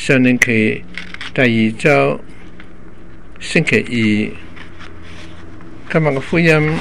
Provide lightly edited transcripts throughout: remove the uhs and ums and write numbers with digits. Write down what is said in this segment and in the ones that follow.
上年期第二周星期二，今日嘅福音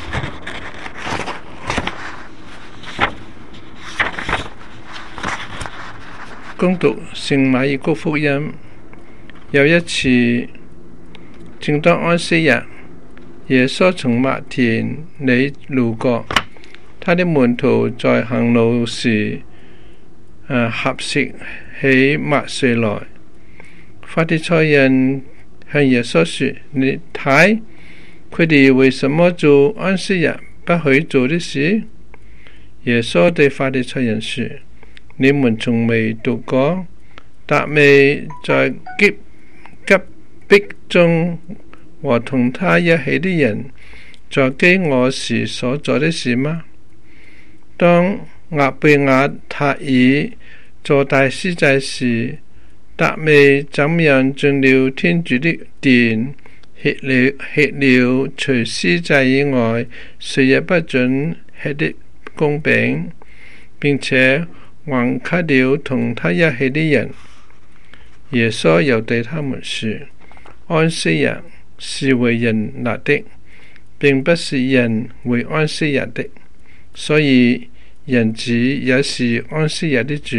恭讀聖馬爾谷福音。有一次，正當安息日，耶穌從麥田裏路過，他的門徒在行路時合食起麥穗來。法利賽人向耶穌說：你睇，佢哋為什麼做安息日不許做的事？耶穌對法利賽人說：你們從未讀過達味在急迫中和同他一起的人在饑餓時所做的事嗎？當押貝雅塔爾做大司祭時，達味怎樣進了天主的殿，吃了除司祭以外誰也不准吃的供餅，並且還給了同他一起的人。耶穌又對他們說：安息日是為人立的，並不是人為安息日的，所以人子也是安息日的主。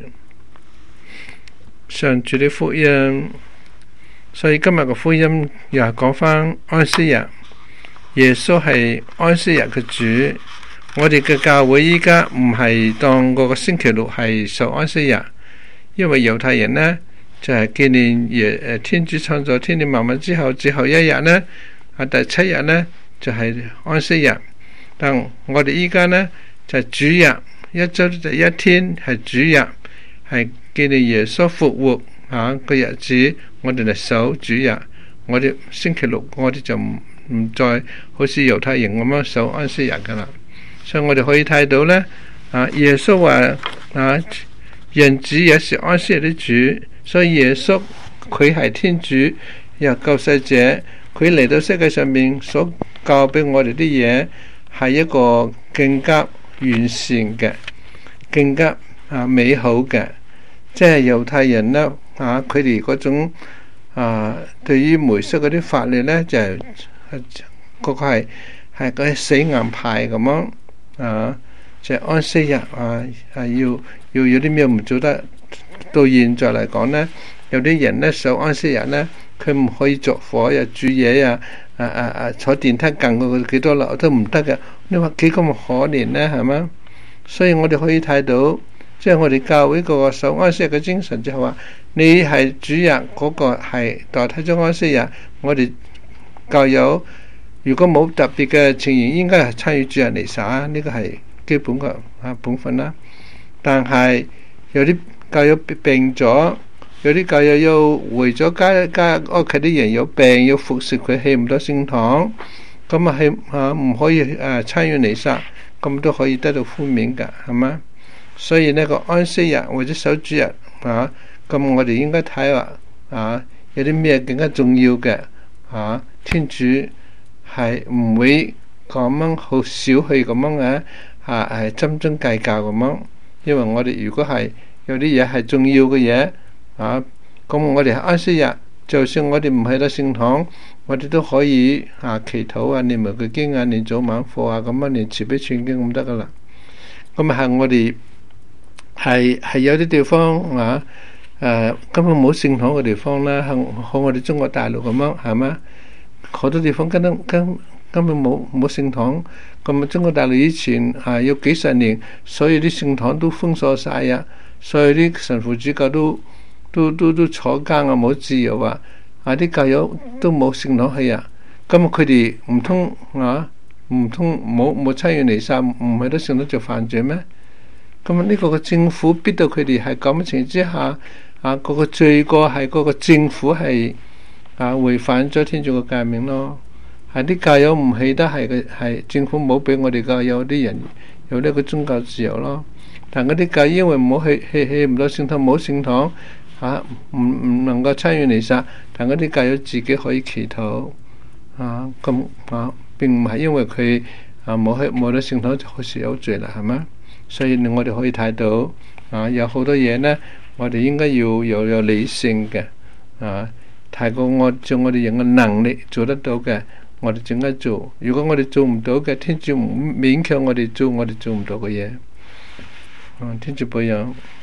上主的福音。所以今日嘅福音又係講返安息日，耶穌係安息日嘅主。我哋嘅教會依家唔係當個星期六係受安息日，因為猶太人呢就係紀念天主創造天地萬物之後，最後一日呢第七日呢就係安息日。但我哋依家呢就係主日，一周就一天係主日，係紀念耶穌復活個日子，我哋嚟守主日。我哋星期六我哋就唔再好似猶太人咁樣守安息日噶啦。所以我哋可以睇到呢，耶穌話人子也是安息日的主。所以耶穌佢係天主又救世者，佢嚟到世界上面所教俾我哋啲嘢係一個更加完善嘅、更加美好嘅。即係猶太人呢，佢哋嗰種對於梅瑟嗰啲法律呢，就係嗰個係嗰啲死硬派咁樣就係安息日要有啲咩唔做得。到現在嚟講呢，有啲人呢守安息日呢，佢唔可以着火呀、煮嘢呀、坐電梯近過幾多樓都唔得嘅。你話幾咁可憐呢？係嘛？所以我哋可以睇到，即係我哋教會個守安息日嘅精神就係話，你係主日嗰個係代替咗安息日。我哋教友如果冇特別嘅情形，應該係參與主日彌撒，呢個係基本嘅本分啦。但係有啲教友病咗，有啲教友要回咗家屋企啲人有病要服侍佢，去唔到聖堂，咁唔可以參與彌撒，咁都可以得到寬免噶，係嘛？所以呢個安息日或者守主日咁我哋應該睇話有啲咩更加重要嘅天主係唔會咁樣好小氣咁樣嘅係針針計較咁樣。因為我哋如果係有啲嘢係重要嘅嘢咁我哋安息日，就算我哋唔去到聖堂，我哋都可以祈禱念埋個經念早晚課咁樣念慈悲串經咁得噶啦。咁係我哋係有啲地方根本冇聖堂嘅地方啦，好我哋中國大陸咁樣係嘛，好多地方根本冇聖堂。咁中國大陸以前有幾十年，所有啲聖堂都封鎖晒啊，所有啲神父主教都坐監冇自由啲教友都冇聖堂去咁佢哋唔通冇參與彌撒，唔去到聖堂做犯罪咩？咁呢個政府逼到佢哋係咁嘅情況之下嗰個罪過係嗰個政府係違反咗天主嘅誡命咯。係啲教友唔去得，係政府冇俾我哋教友啲人有呢個宗教自由咯。但嗰啲教友因為唔好去唔到聖堂，冇聖堂唔能夠參與彌撒，但嗰啲教友自己可以祈禱並唔係因為佢冇到聖堂就好似有罪啦，係嘛？所以我哋可以睇到有好多嘢呢， 我哋應該要有理性嘅啊。太過我哋人嘅能力做得到嘅，我哋就應該做。如果我哋做唔到嘅，天主唔勉強我哋做我哋做唔到嘅嘢。天主保佑。